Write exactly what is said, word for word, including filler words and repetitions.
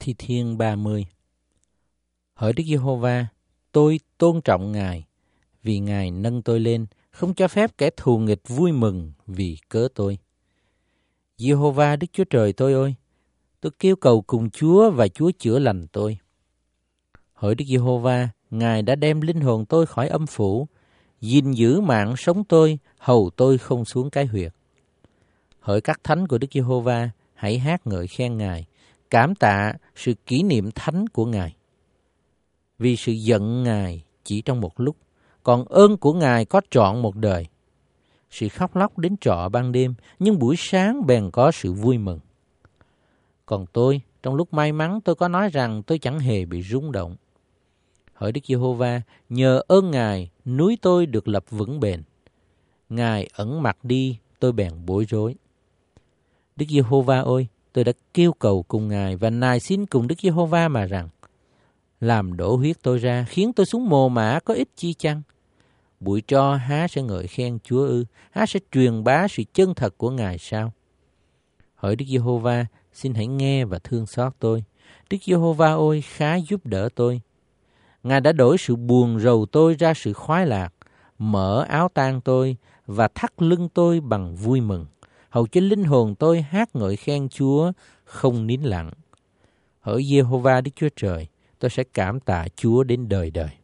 Thi Thiên ba mươi. Hỡi Đức Giê-hô-va, tôi tôn trọng Ngài, vì Ngài nâng tôi lên, không cho phép kẻ thù nghịch vui mừng vì cớ tôi. Giê-hô-va Đức Chúa Trời tôi ơi, tôi kêu cầu cùng Chúa và Chúa chữa lành tôi. Hỡi Đức Giê-hô-va, Ngài đã đem linh hồn tôi khỏi âm phủ, gìn giữ mạng sống tôi, hầu tôi không xuống cái huyệt. Hỡi các thánh của Đức Giê-hô-va, hãy hát ngợi khen Ngài, cảm tạ sự kỷ niệm thánh của Ngài. Vì sự giận Ngài chỉ trong một lúc, còn ơn của Ngài có trọn một đời. Sự khóc lóc đến trọ ban đêm, nhưng buổi sáng bèn có sự vui mừng. Còn tôi, trong lúc may mắn tôi có nói rằng tôi chẳng hề bị rung động. Hỡi Đức Giê-hô-va, nhờ ơn Ngài, núi tôi được lập vững bền. Ngài ẩn mặt đi, tôi bèn bối rối. Đức Giê-hô-va ơi, tôi đã kêu cầu cùng Ngài và nài xin cùng Đức Giê-hô-va mà rằng, làm đổ huyết tôi ra, khiến tôi xuống mồ mả có ích chi chăng? Bụi tro há sẽ ngợi khen Chúa ư? Há sẽ truyền bá sự chân thật của Ngài sao? Hỡi Đức Giê-hô-va, xin hãy nghe và thương xót tôi. Đức Giê-hô-va ơi, khá giúp đỡ tôi. Ngài đã đổi sự buồn rầu tôi ra sự khoái lạc, mở áo tang tôi và thắt lưng tôi bằng vui mừng, hầu cho linh hồn tôi hát ngợi khen Chúa không nín lặng. Hỡi Giê-hô-va Đức Chúa Trời, tôi sẽ cảm tạ Chúa đến đời đời.